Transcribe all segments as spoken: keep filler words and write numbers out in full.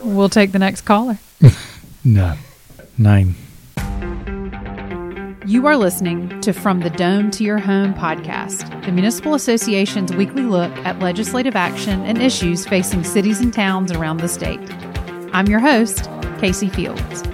We'll take the next caller. No. Nine. You are listening to From the Dome to Your Home podcast, the Municipal Association's weekly look at legislative action and issues facing cities and towns around the state. I'm your host, Casey Fields.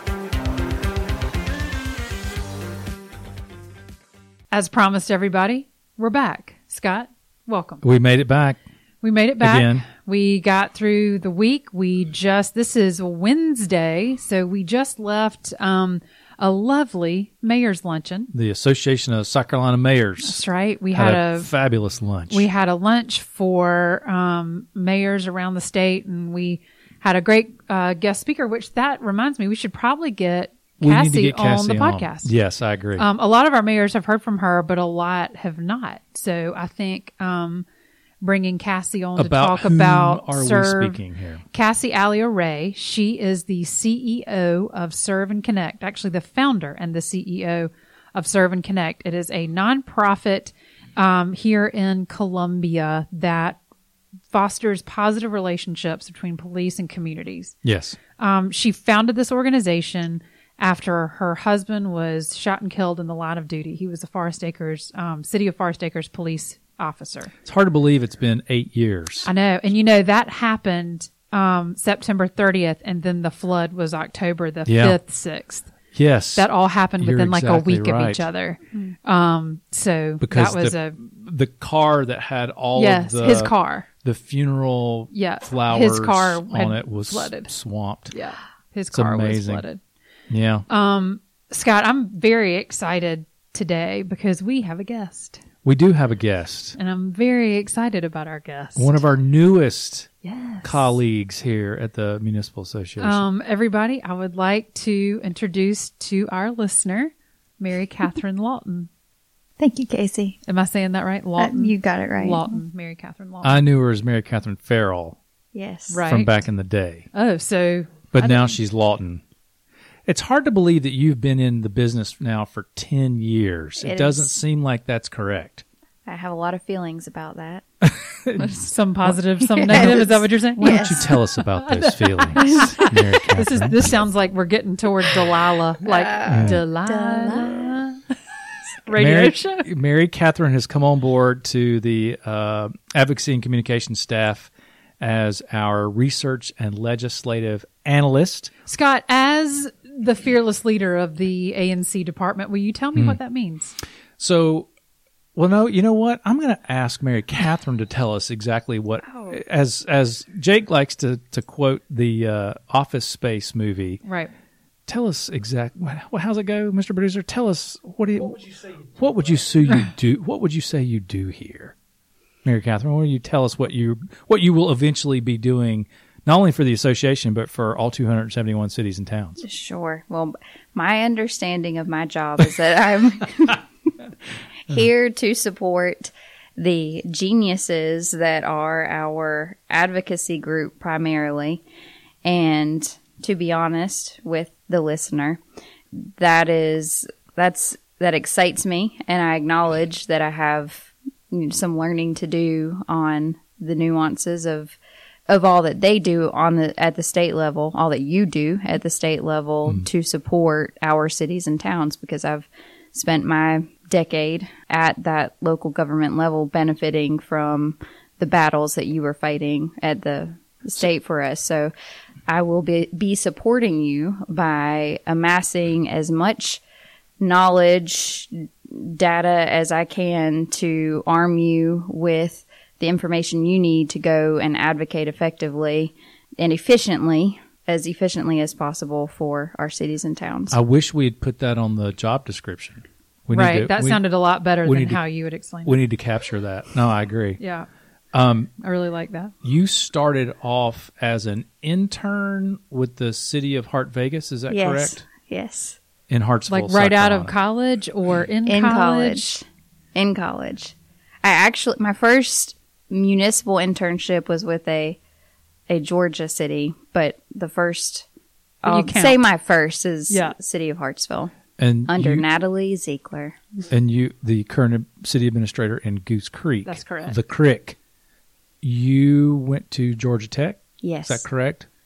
As promised, everybody, we're back. Scott, welcome. We made it back. We made it back. Again. We got through the week. We just, this is Wednesday, so we just left um, a lovely mayor's luncheon. The Association of South Carolina Mayors. That's right. We had, had, a, a fabulous lunch. We had a lunch for um, mayors around the state, and we had a great uh, guest speaker, which that reminds me, we should probably get we Cassie, need to get Cassie on the on. podcast. Yes, I agree. Um, a lot of our mayors have heard from her, but a lot have not. So I think um, bringing Cassie on about to talk whom about are Serve. we speaking here? Cassie Alio Ray. She is the C E O of Serve and Connect, actually the founder and the C E O of Serve and Connect. It is a nonprofit um, here in Columbia that fosters positive relationships between police and communities. Yes. Um, she founded this organization after her husband was shot and killed in the line of duty. He was a Forest Acres, um, City of Forest Acres police officer. It's hard to believe it's been eight years. I know. And you know, that happened um, September thirtieth, and then the flood was October the Yeah. fifth, sixth. Yes. That all happened You're within like exactly a week right. of each other. Um, so Because that was the, a, the car that had all yes, of the, his car. the funeral Yeah. flowers His car on had it was flooded. swamped. Yeah. His It's car was amazing. flooded. Yeah. Um, Scott, I'm very excited today because we have a guest. We do have a guest. And I'm very excited about our guest. One of our newest yes. colleagues here at the Municipal Association. Um, everybody, I would like to introduce to our listener, Mary Catherine Lawton. Thank you, Casey. Am I saying that right? Uh, Lawton? you got it right. Lawton. Mary Catherine Lawton. I knew her as Mary Catherine Farrell Yes. Right. from back in the day. Oh, so. But I now didn't- she's Lawton. It's hard to believe that you've been in the business now for ten years. It, It doesn't is. seem like that's correct. I have a lot of feelings about that. Some positive, some negative. Is that what you're saying? Why Yes. don't you tell us about those feelings, Mary Catherine? This is. This sounds like we're getting toward Delilah. Like Uh, Delilah. Delilah. Radio Mary, show. Mary Catherine has come on board to the uh, advocacy and communication staff as our research and legislative analyst. Scott, as the fearless leader of the A N C department, will you tell me Hmm. what that means? So, well, no, you know what? I'm going to ask Mary Catherine to tell us exactly what, Oh. as as Jake likes to to quote the uh, Office Space movie. Right. Tell us exactly. Well, how's it go, Mister Producer? Tell us what do you, what would you say? You do? What would you say you do? What would you say you do here, Mary Catherine? Why don't you tell us what you what you will eventually be doing, not only for the association but for all two hundred seventy-one cities and towns? Sure. Well, my understanding of my job is that I'm here to support the geniuses that are our advocacy group primarily. And to be honest with the listener, that is, that's, that excites me. And I acknowledge that I have you know, some learning to do on the nuances of of all that they do on the at the state level, all that you do at the state level Mm. to support our cities and towns, because I've spent my decade at that local government level benefiting from the battles that you were fighting at the state for us. So I will be, be supporting you by amassing as much knowledge, data as I can to arm you with the information you need to go and advocate effectively and efficiently, as efficiently as possible for our cities and towns. I wish we had put that on the job description. We right. Need to, that we, sounded a lot better we than need to- how you would explain We it. need to capture that. No, I agree. Yeah. Um, I really like that. you started off as an intern with the city of Hart Vegas. Is that yes. correct? Yes. In Hartsville, Like right South out of Carolina. college or in, In college? college. In college. I actually, my first municipal internship was with a a Georgia city, but the first, But you I'll count. say my first is Yeah. City of Hartsville and under you, Natalie Ziegler. and you, the current city administrator in Goose Creek. That's correct. The Crick. You went to Georgia Tech. Yes. Is that correct?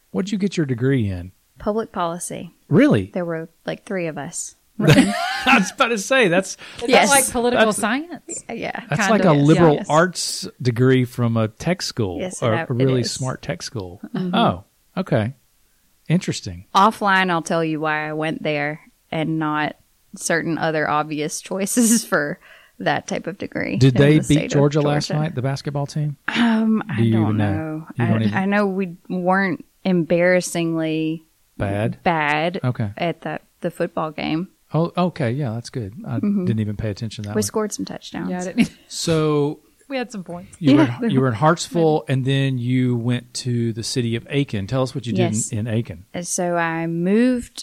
What'd you get your degree in? Public policy. Really? There were like three of us. I was about to say that's Is Yes. that like political That's- science? Yeah. that's Kind like of, a yes. liberal Yes. arts degree from a tech school Yes, or it- a really it is. smart tech school. Mm-hmm. Oh, okay, interesting. Offline, I'll tell you why I went there and not certain other obvious choices for that type of degree. Did in they the state beat of Georgia, last Georgia. night? The basketball team? Um, Do I you don't even know? know. You I, don't even- I know we weren't embarrassingly Bad. bad Okay. at that the football game. Oh, okay. Yeah, that's good. I Mm-hmm. didn't even pay attention to that. We one. scored some touchdowns. Yeah, I didn't. So We had some points. you were Yeah. in, you were in Hartsville, and then you went to the city of Aiken. Tell us what you did Yes. in, in Aiken. And so I moved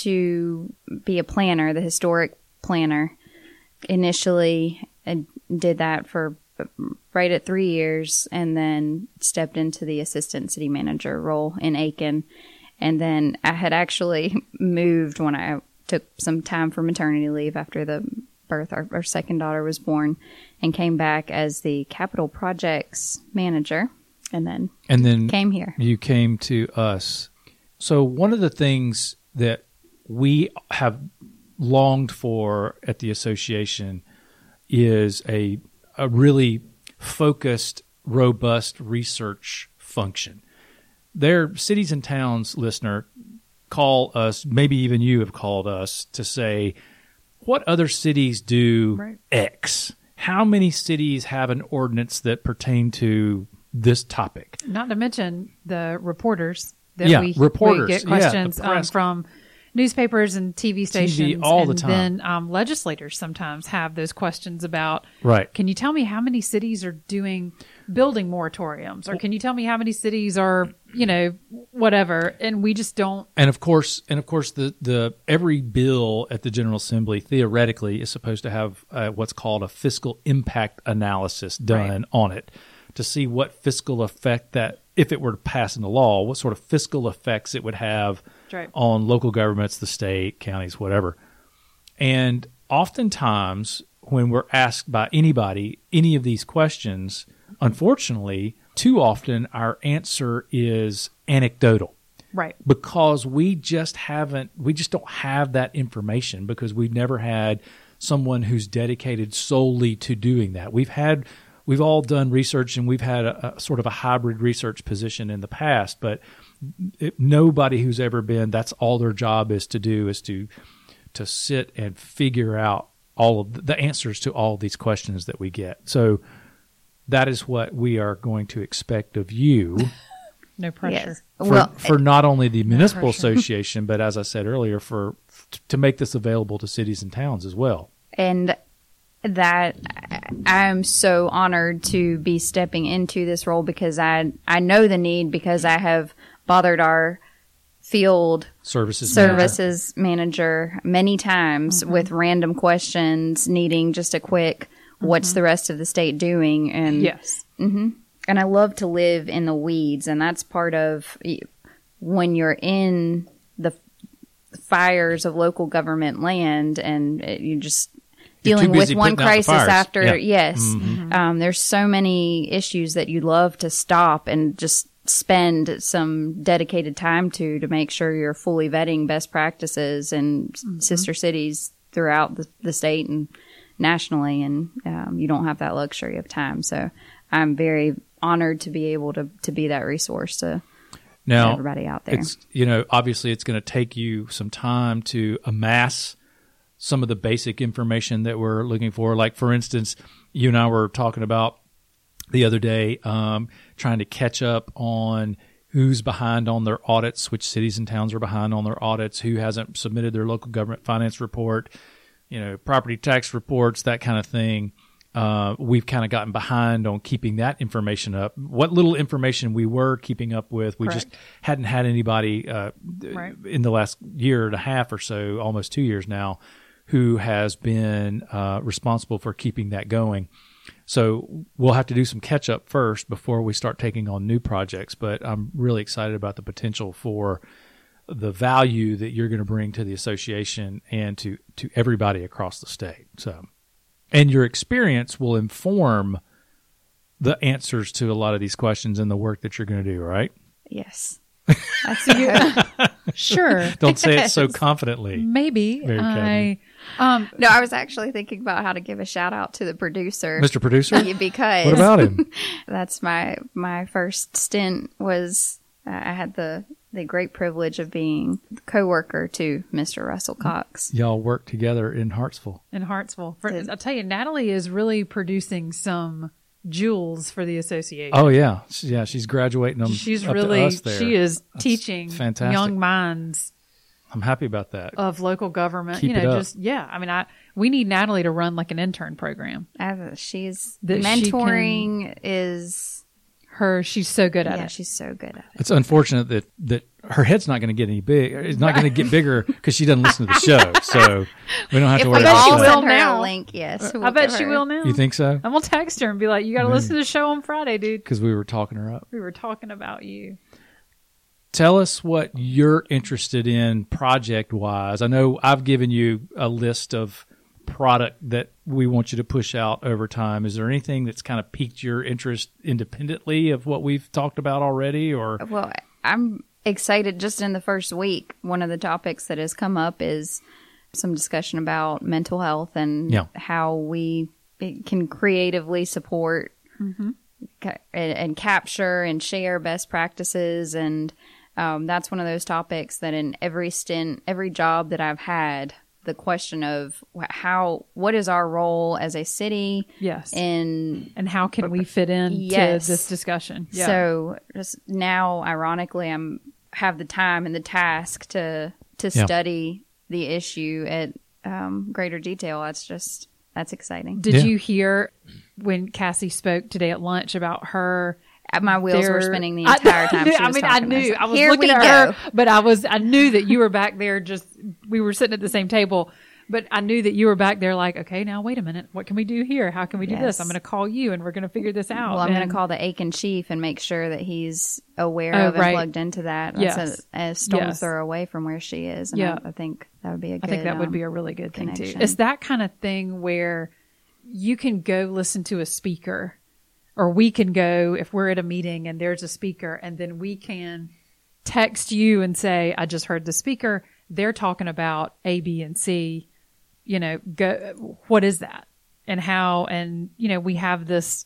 to be a planner, the historic planner. Initially, I did that for right at three years, and then stepped into the assistant city manager role in Aiken. And then I had actually moved when I took some time for maternity leave after the birth. Our, our second daughter was born, and came back as the capital projects manager, and then And then came here. you came to us. So one of the things that we have longed for at the association is a a really focused, robust research function. Their cities and towns listener call us, maybe even you have called us to say, what other cities do Right. X? How many cities have an ordinance that pertain to this topic? Not to mention the reporters that Yeah, we, reporters. we get Yeah, the questions um, press. from newspapers and T V stations. all the and time. then um, legislators sometimes have those questions about, Right. can you tell me how many cities are doing building moratoriums? Or can you tell me how many cities are, you know, whatever? And we just don't. And of course, and of course, the, the every bill at the General Assembly theoretically is supposed to have uh, what's called a fiscal impact analysis done Right. on it to see what fiscal effect that, if it were to pass into law, what sort of fiscal effects it would have Right. on local governments, the state, counties, whatever. And oftentimes, when we're asked by anybody any of these questions, unfortunately, too often our answer is anecdotal. Right. Because we just haven't, we just don't have that information because we've never had someone who's dedicated solely to doing that. We've had, we've all done research and we've had a, a sort of a hybrid research position in the past, but it, nobody who's ever been, that's all their job is to do is to, to sit and figure out all of the, the answers to all of these questions that we get. So that is what we are going to expect of you. No pressure. Yes. For, Well, for not only the municipal pressure. association, but as I said earlier, for to make this available to cities and towns as well. and that I'm so honored to be stepping into this role because I I know the need because I have bothered our field Services. manager. services manager many times with random questions needing just a quick what's the rest of the state doing and Yes. and I love to live in the weeds, and that's part of when you're in the fires of local government land, and it, you just You're too dealing with busy one putting out the crisis fires. after. Yeah. Yes, Mhm. um, there's so many issues that you love to stop and just spend some dedicated time to to make sure you're fully vetting best practices and sister cities throughout the, the state and nationally, and um, you don't have that luxury of time. So I'm very honored to be able to to be that resource to Now, everybody out there. it's, you know, obviously it's going to take you some time to amass some of the basic information that we're looking for. Like, for instance, you and I were talking about the other day, um, trying to catch up on who's behind on their audits, which cities and towns are behind on their audits, who hasn't submitted their local government finance report, you know, property tax reports, that kind of thing. Uh, we've kind of gotten behind on keeping that information up. What little information we were keeping up with, we just Correct. hadn't had anybody uh, Right. in the last year and a half or so, almost two years now, who has been uh, responsible for keeping that going. So we'll have to do some catch up first before we start taking on new projects. But I'm really excited about the potential for the value that you're going to bring to the association and to, to everybody across the state. So, and your experience will inform the answers to a lot of these questions and the work that you're going to do, right? Yes. That's you. Sure. Don't say it so confidently. Maybe. Very I, um, No, I was actually thinking about how to give a shout out to the producer, Mister Producer? because What about him? that's my my first stint was uh, I had the the great privilege of being coworker to Mister Russell Cox. Y'all work together in Hartsville. in Hartsville. For, Did- I'll tell you, Natalie is really producing some jewels for the association. Oh, yeah. She- Yeah, she's graduating them She's up to really, us there. she is That's teaching fantastic. young minds I'm happy about that. of local government. Keep you it know, up. just, yeah. I mean, I, we need Natalie to run like an intern program. I, she's That she mentoring is Her, she's so good at yeah, it. she's so good at it. It's unfortunate that, that her head's not going to get any big. It's not going to get bigger because she doesn't listen to the show. So we don't have If to we worry bet about she all that. will send her now. a link, yes, we'll I bet give she her- will now. You think so? I'm going to text her and be like, you got to listen to the show on Friday, dude. Because we were talking her up. We were talking about you. Tell us what you're interested in project wise. I know I've given you a list of product that we want you to push out over time. Is there anything that's kind of piqued your interest independently of what we've talked about already? Or Well, I'm excited. Just in the first week, one of the topics that has come up is some discussion about mental health and Yeah. how we can creatively support ca- and, and capture and share best practices. And um, that's one of those topics that in every stint, every job that I've had, the question of wh- how, what is our role as a city Yes. in And how can we fit into Yes. this discussion? Yeah. So just now, ironically, I'm have the time and the task to to Yeah. study the issue at um, greater detail. That's just that's exciting. Did Yeah. you hear when Cassie spoke today at lunch about her? Uh, My wheels were their- spinning the I- entire time. She I was mean, I talking. knew. said, I was Here looking we at go. her, but I was. I knew that you were back there. Just we were sitting at the same table, but I knew that you were back there. Like, okay, now wait a minute. What can we do here? How can we do Yes. this? I'm going to call you, and we're going to figure this out. Well, I'm going And- to call the Aiken chief and make sure that he's aware Oh, of and right. plugged into that. Yes. That's a, a stone's Yes. throw away from where she is. And Yeah. I, I think that would be a good. I think that would um, be a really good thing too. connection. It's that kind of thing where you can go listen to a speaker, or we can go if we're at a meeting and there's a speaker, and then we can text you and say, I just heard the speaker. They're talking about A, B, and C. You know, go, what is that? And how, and, you know, we have this,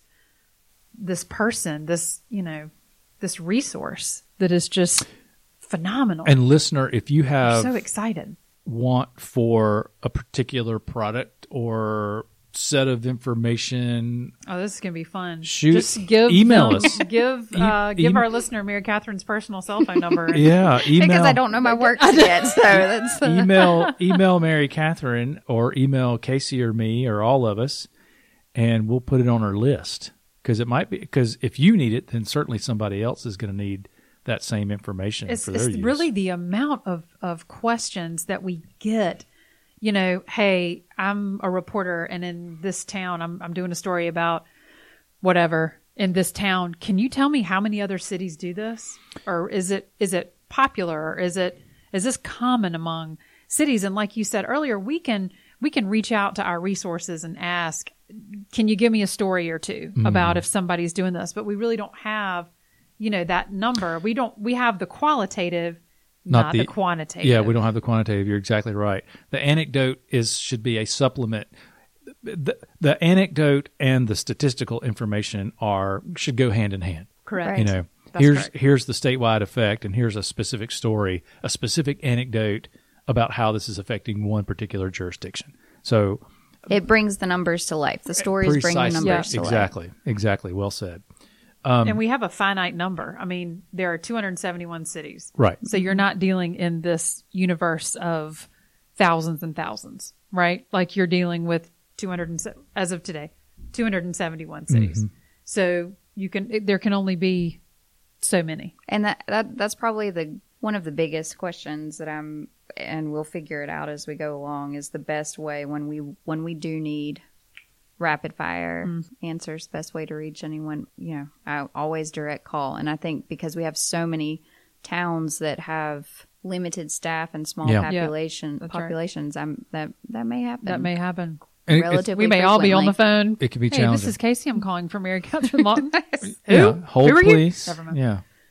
this person, this, you know, this resource that is just phenomenal. and listener, if you I'm have so excited. want for a particular product or set of information, Oh, this is gonna be fun. Shoot- Just give email them- us. Give E- uh, give em- our listener Mary Catherine's personal cell phone number. yeah, email because I don't know my work yet. So that's uh, email email Mary Catherine or email Casey or me or all of us, and we'll put it on our list because it might be because if you need it, then certainly somebody else is going to need that same information It's, for their it's use. really the amount of of questions that we get. You know, hey, I'm a reporter, and in this town, I'm I'm doing a story about whatever in this town. Can you tell me how many other cities do this, or is it is it popular, or is it is this common among cities? And like you said earlier, we can we can reach out to our resources and ask, can you give me a story or two Mm-hmm. about if somebody's doing this? But we really don't have, you know, that number. We don't. We have the qualitative. Not, Not the, the- quantitative. Yeah, we don't have the quantitative. You're exactly right. The anecdote is should be a supplement. The, the anecdote and the statistical information are should go hand in hand. Correct. Right. You know, That's here's correct. here's the statewide effect, and here's a specific story, a specific anecdote about how this is affecting one particular jurisdiction. So it brings the numbers to life. The stories bring the precisely, numbers to life. exactly, exactly. Well said. and we have a finite number. I mean, there are two hundred seventy-one cities. Right. So you're not dealing in this universe of thousands and thousands, right? Like you're dealing with two hundred, and se- as of today, two hundred seventy-one cities. Mm-hmm. So you can, it- there can only be so many. And that, that that's probably the one of the biggest questions that I'm, and we'll figure it out as we go along, is the best way when we when we do need rapid fire answers, best way to reach anyone. You know, I always direct call, and I think because we have so many towns that have limited staff and small Yeah. Yeah, population that's right. populations, I'm that that may happen. That may happen. And it- relatively We may all be on the frequently. phone. It could be Hey, challenging. this is Casey. I'm calling from Mary Catherine Lawton. yeah, Who? hold Who are you? please. Never mind. Yeah.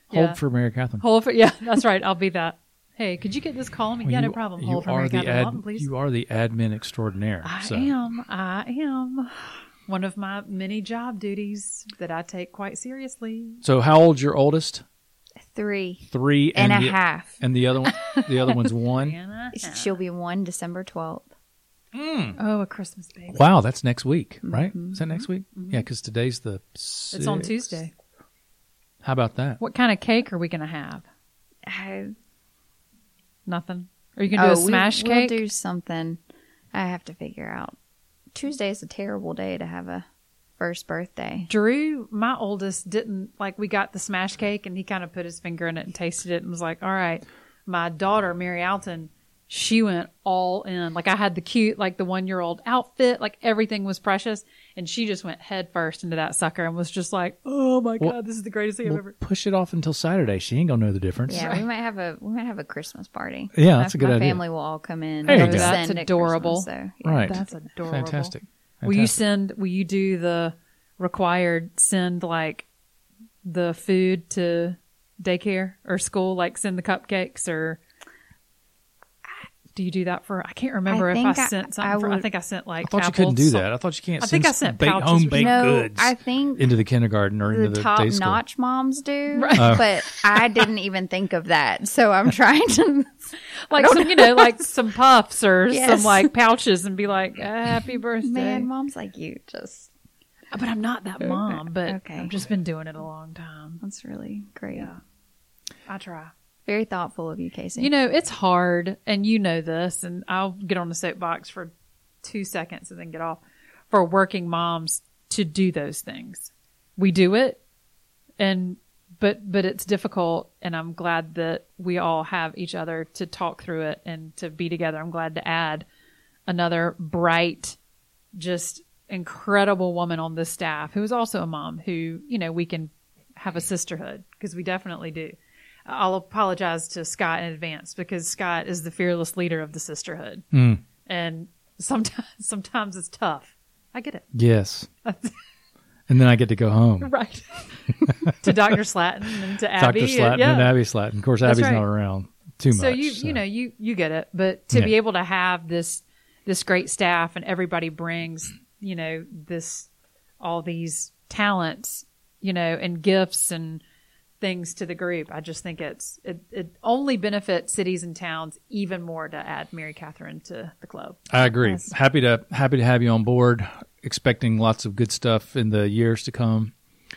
Hold Yeah. for Mary Catherine. Hold for yeah, that's right. I'll be that. Hey, could you get this column? Well, yeah, you- no problem. You Hold for are Mary the Catherine ad, Lawton, please. You are the admin extraordinaire. I so. am. I am. One of my many job duties that I take quite seriously. So how old's your oldest? Three Three and, and, a the, half. and the other one, the other one's one. And a half. She'll be one December twelfth. Oh, a Christmas baby. Wow, that's next week, right? Mm-hmm. Is that next week? Yeah, because today's the. It's on sixth. Tuesday. How about that? What kind of cake are we going to have? I, Nothing. Are you going to do a we- smash cake? We'll do something. I have to figure out. Tuesday is a terrible day to have a first birthday. Drew, my oldest, didn't like. We got the smash cake, and he kind of put his finger in it and tasted it, and was like, "All right." My daughter, Mary Alton, she went all in. Like I had the cute, like the one year old outfit, like everything was precious, and she just went head first into that sucker and was just like, "Oh my Well- god, this is the greatest thing I've Well, ever." push it off until Saturday. She ain't gonna know the difference. Yeah, we might have a we might have a Christmas party. Yeah, My- that's a good my idea. family will all come in. There you and go. That's send at adorable. Christmas, so, yeah. Right. That's adorable. Fantastic. Will you Fantastic. send? Will you do the required send like the food to daycare or school? Like send the cupcakes or. Do you do that for? I can't remember I if think I I- sent something. I for, I would- think I sent like. I thought you apple couldn't do salt- that. I thought you can't I send think I sent bake, pouches or home baked No, goods I think into the kindergarten or into the the top day school. notch moms do, Right. Oh. but I didn't even think of that. So I'm trying to. like some, you know, like some puffs or Yes. some like pouches, and be like, "Happy birthday." Man, moms like you just. But I'm not that mom. But Okay. I've just been doing it a long time. That's really great. Yeah. I try. Very thoughtful of you, Casey. You know, it's hard, and you know this, and I'll get on the soapbox for two seconds and then get off, for working moms to do those things. We do it, and but but it's difficult, and I'm glad that we all have each other to talk through it and to be together. I'm glad to add another bright, just incredible woman on this staff who is also a mom who, you know, we can have a sisterhood, because we definitely do. I'll apologize to Scott in advance, because Scott is the fearless leader of the sisterhood. Mm. And sometimes, sometimes it's tough. I get it. Yes. And then I get to go home. Right. To Doctor Slatton and to Abby. Doctor Slatton yeah. and Abby Slatton. Of course, That's Abby's right. not around too much. So you, you know, you, you get it, but to Yeah. be able to have this, this great staff, and everybody brings, you know, this, all these talents, you know, and gifts and things to the group. I just think it's, it, it only benefits cities and towns even more to add Mary Catherine to the club. I agree. Yes. Happy to happy to have you on board. Expecting lots of good stuff in the years to come,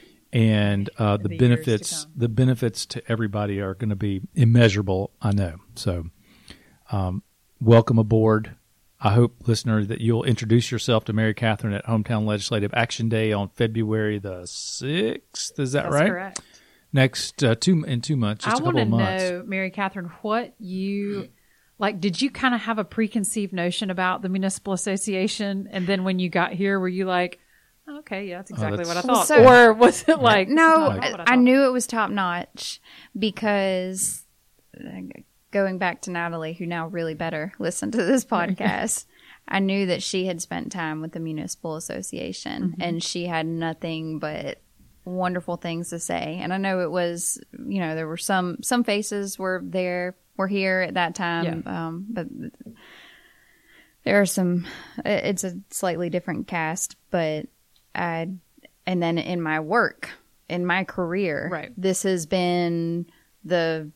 and uh, the, The years to benefits come. the benefits to everybody are going to be immeasurable. I know. So, um, welcome aboard. I hope, listener, that you'll introduce yourself to Mary Catherine at Hometown Legislative Action Day on February the sixth. Is that That's right? correct. Next uh, two in two months, just I a want couple to of months. know, Mary Catherine, what you like. Did you kind of have a preconceived notion about the municipal association, and then when you got here, were you like, "Okay, yeah, that's exactly that's- what I Well, thought," so- or was it like, no, "This is not what I, thought." knew it was top notch because uh, going back to Natalie, who now really better listen to this podcast. I knew that she had spent time with the municipal association, Mm-hmm. and she had nothing but wonderful things to say. And I know it was, you know, there were some some faces were there, were here at that time, um, but there are some. It's a slightly different cast, but I, and then in my work, in my career, Right. this has been the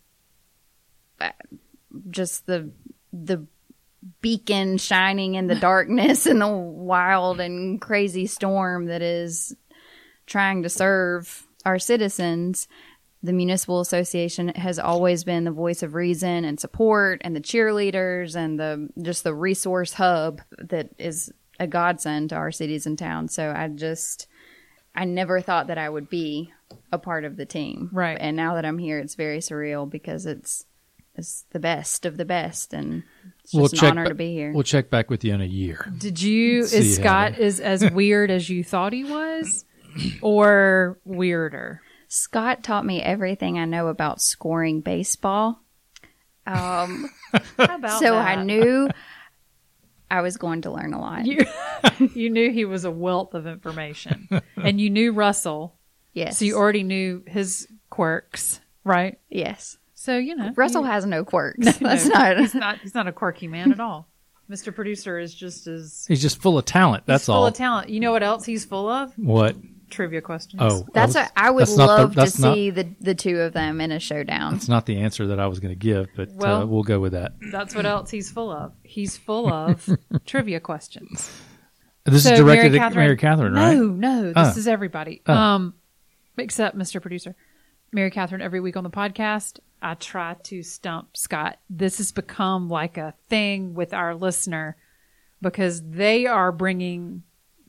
just the the beacon shining in the darkness and the wild and crazy storm that is trying to serve our citizens. The municipal association has always been the voice of reason and support, and the cheerleaders and the just the resource hub that is a godsend to our cities and towns. So I just I never thought that I would be a part of the team. Right. And now that I'm here, it's very surreal because it's it's the best of the best, and it's just an honor ba- to be here. We'll check back with you in a year. Did you? See Is how Scott that- is as weird as you thought he was, or weirder? Scott taught me everything I know about scoring baseball. Um, How about so that? I knew I was going to learn a lot. you, you knew he was a wealth of information, and you knew Russell, Yes. so you already knew his quirks. right? Yes. So, you know. Russell you- has no quirks. No, That's not. he's not. He's not a quirky man at all. Mister Producer is just as He's just full of talent. That's he's full all. of talent. You know what else he's full of? What? Trivia questions. Oh, That's I, a, was, I would that's not the- love to that's not- see the the two of them in a showdown. That's not the answer that I was going to give, but uh, Well- we'll go with that. That's what else he's full of. He's full of trivia questions. This So, is directed Mary at Catherine- Mary Catherine, right? No, no, this Oh. is everybody. Oh. Um, except Mister Producer. Mary Catherine, every week on the podcast, I try to stump Scott. This has become like a thing with our listener because they are bringing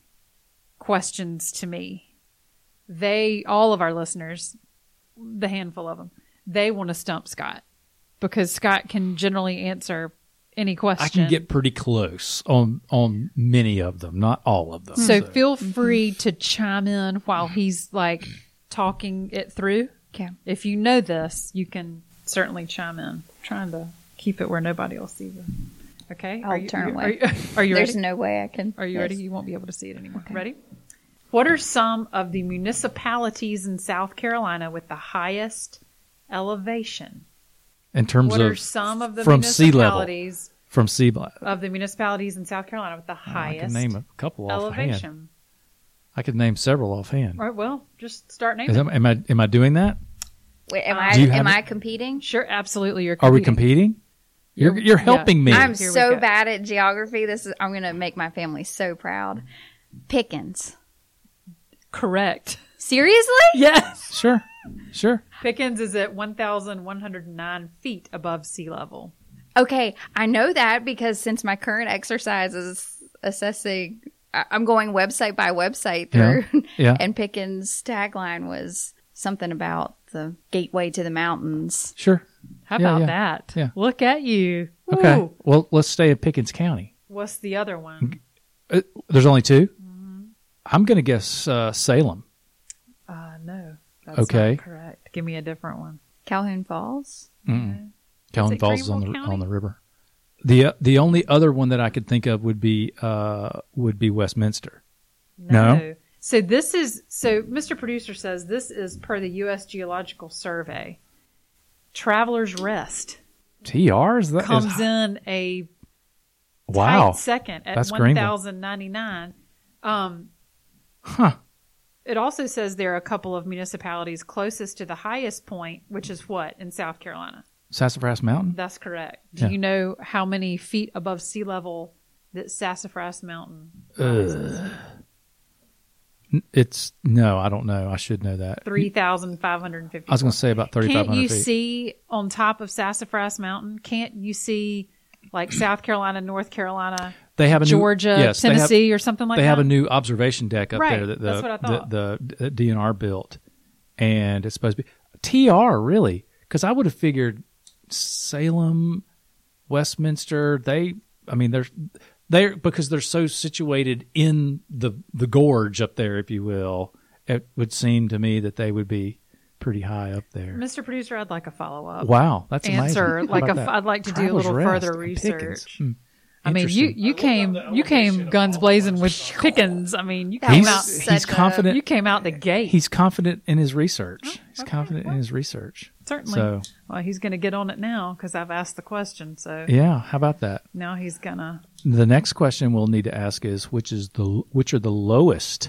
questions to me. They, all of our listeners, the handful of them, they want to stump Scott because Scott can generally answer any question. I can get pretty close on on many of them, not all of them. So feel free to chime in while he's like talking it through. Okay. If you know this, you can certainly chime in. Trying to keep it where nobody will see it. Okay. I'll are you, turn are away. you, are you There's ready? no way I can. Are you yes. ready? You won't be able to see it anymore. Okay. Ready? What are some of the municipalities in South Carolina with the highest elevation? in terms What of are some of the from sea level, municipalities from sea level, of the municipalities in South Carolina with the I highest can name a couple offhand. elevation? I could name several offhand. All right, well, just start Is naming. that, am I am I doing that? Wait, am Uh, I Do you have am it? I competing? Sure, absolutely. You're Are we competing. competing? You're you're helping me. I'm Here we so go. bad at geography. This is I'm going to make my family so proud. Pickens. Correct. Seriously? Yes. Sure, sure. Pickens is at one thousand one hundred nine feet above sea level. Okay, I know that because since my current exercise is assessing, I- I'm going website by website through, Yeah, yeah. and Pickens' tagline was something about the gateway to the mountains. Sure. How Yeah, about yeah, that? yeah. Look at you. Okay. Ooh. Well, let's stay in Pickens County. What's the other one? Uh, there's only two. Mm-hmm. I'm going to guess uh, Salem. Uh, no. That's Okay. not correct. Give me a different one. Calhoun Falls. Mm-mm. Calhoun it Falls is on the Greenville County? on the river. The uh, the only other one that I could think of would be uh, would be Westminster. No? So this is so Mister Producer says this is per the U S Geological Survey. Travelers Rest T R is that? comes is, in a wow. tight second at That's one Greenville. thousand ninety-nine. Um, Huh. it also says there are a couple of municipalities closest to the highest point, which is what in South Carolina. Sassafras Mountain. That's correct. Do Yeah. you know how many feet above sea level that Sassafras Mountain? Ugh. N- It's no, I don't know. I should know that. Three thousand five hundred fifty. I was going to say about thirty-five Can't you hundred feet. see on top of Sassafras Mountain? Can't you see like South Carolina, North Carolina, They have a Georgia, new, yes, they have- Tennessee, or something like they that? have a new observation deck up Right, there that the, that's what I thought. the, the, the D N R built, and it's supposed to be T R really because I would have figured Salem, Westminster. They, I mean, they're they're because they're so situated in the the gorge up there, if you will. It would seem to me that they would be pretty high up there. Mister Producer, I'd like a follow up. Wow, that's answer. amazing. How Like about a, that? I'd like to do a Travelers little Rest further and Pickens. research. Hmm. I mean, you Interesting. you came you came guns blazing with Pickens. I mean, you That came was out such he's a- confident. you came out the gate. He's confident in his research. he's okay, confident well. in his research. Certainly. So Well, he's going to get on it now because I've asked the question. So yeah, how about that? now he's gonna. The next question we'll need to ask is which is the which are the lowest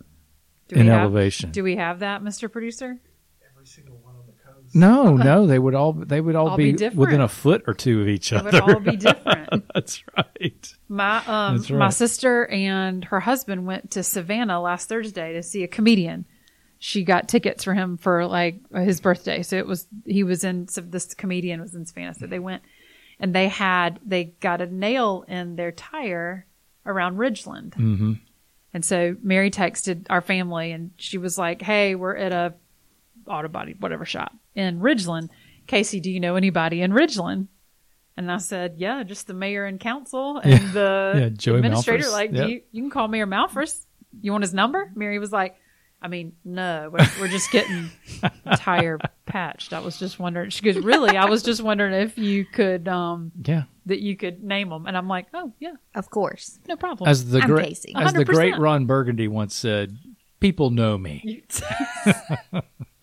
Do we in have, elevation? Do we have that, Mister Producer? Every single one on the coast. No, no, they would all they would all, All be, be different. within a foot or two of each They other. would all be different. That's right. My um That's right. my sister and her husband went to Savannah last Thursday to see a comedian. She got tickets for him for like his birthday. So it was he was in so this comedian was in Savannah. So they went and they had they got a nail in their tire around Ridgeland. Mm-hmm. And so Mary texted our family and she was like, "Hey, we're at a auto body whatever shop in Ridgeland. Casey, do you know anybody in Ridgeland?" And I said, "Yeah, just the mayor and council and Yeah. the Yeah, Joey administrator. Malphurs. Like, Yep. do you, you can call Mayor Malphurs. You want his number?" Mary was like, "I mean, no, we're, we're just getting a tire patched. I was just wondering." She goes, "Really? I was just wondering if you could, um, Yeah. that you could name them." And I'm like, "Oh yeah, Of course. no problem." As the I'm great Casey. as the one hundred percent. great Ron Burgundy once said, people know me.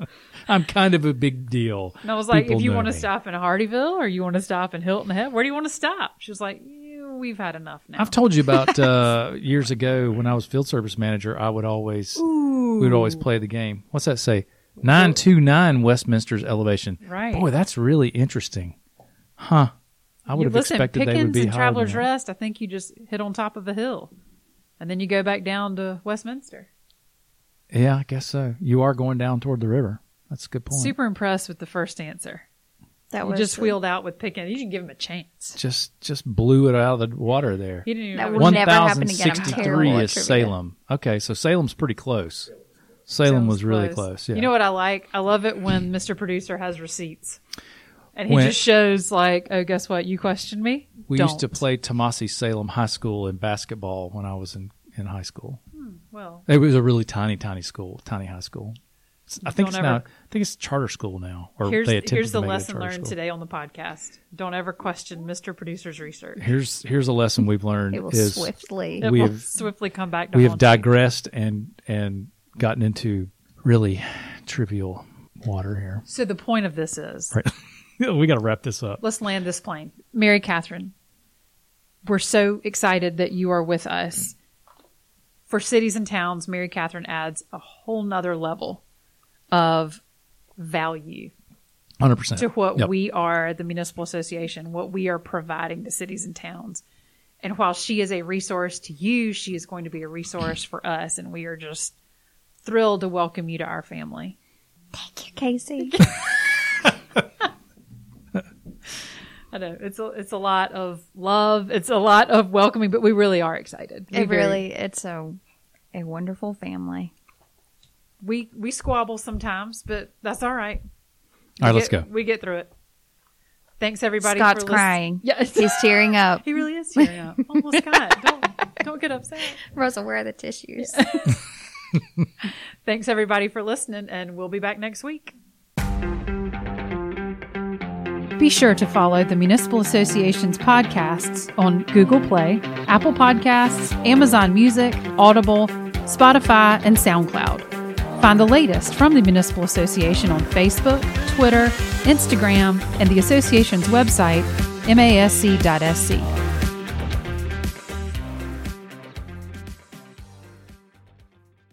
I'm kind of a big deal. And I was like, People if you know want to me. stop in Hardyville or you want to stop in Hilton Head, where do you want to stop? She was like, "Yeah, we've had enough now. I've told you about uh, years ago when I was field service manager. I would always we would always play the game. What's that say? Nine two nine Westminster's elevation. Right. Boy, that's really interesting. Huh. I would You have listen, expected Pickens they would be and higher Traveler's than that. Rest, I think you just hit on top of a hill. And then you go back down to Westminster. Yeah, I guess so. You are going down toward the river. That's a good point. Super impressed with the first answer. That You was just the- wheeled out with Pickens. You didn't give him a chance. Just just blew it out of the water there. He didn't even That know. would never happen again. I'm sixty-three terrible at is trivia. Salem. Okay, so Salem's pretty close. Salem Sounds was really close. Yeah. You know what I like? I love it when Mister Producer has receipts. And he When- just shows like, oh, guess what? You questioned me? We used to Don't. play Tomasi Salem High School in basketball when I was in, in high school. Well, It was a really tiny, tiny school, tiny high school. It's- I think Don't it's now. ever- I think it's charter school now. Or here's, they attempted here's to the make it a lesson charter learned school. today on the podcast. Don't ever question Mister Producer's research. Here's here's a lesson we've learned It will is swiftly. It we will have- swiftly come back to we have haunt you. digressed and and gotten into really trivial water here. So the point of this is, Right. We got to wrap this up. let's land this plane. Mary Catherine, we're so excited that you are with us. For cities and towns, Mary Catherine adds a whole nother level of value one hundred percent. to what Yep. we are, the municipal association, what we are providing to cities and towns. And while she is a resource to you, she is going to be a resource for us. And we are just thrilled to welcome you to our family. Thank you, Casey. I know it's a, it's a lot of love. It's a lot of welcoming, but we really are excited. We It very- really, it's a, a wonderful family. we, we squabble sometimes, but that's all right. All right, We let's get- go. We get through it. Thanks everybody. Scott's for listening. crying. Yeah, He's tearing up. he really is tearing up. Oh, well, Scott, don't don't get upset. Rosa, where are the tissues? Thanks everybody for listening, and we'll be back next week. Be sure to follow the Municipal Association's podcasts on Google Play, Apple Podcasts, Amazon Music, Audible, Spotify, and SoundCloud. Find the latest from the Municipal Association on Facebook, Twitter, Instagram, and the association's website, M A S C dot S C.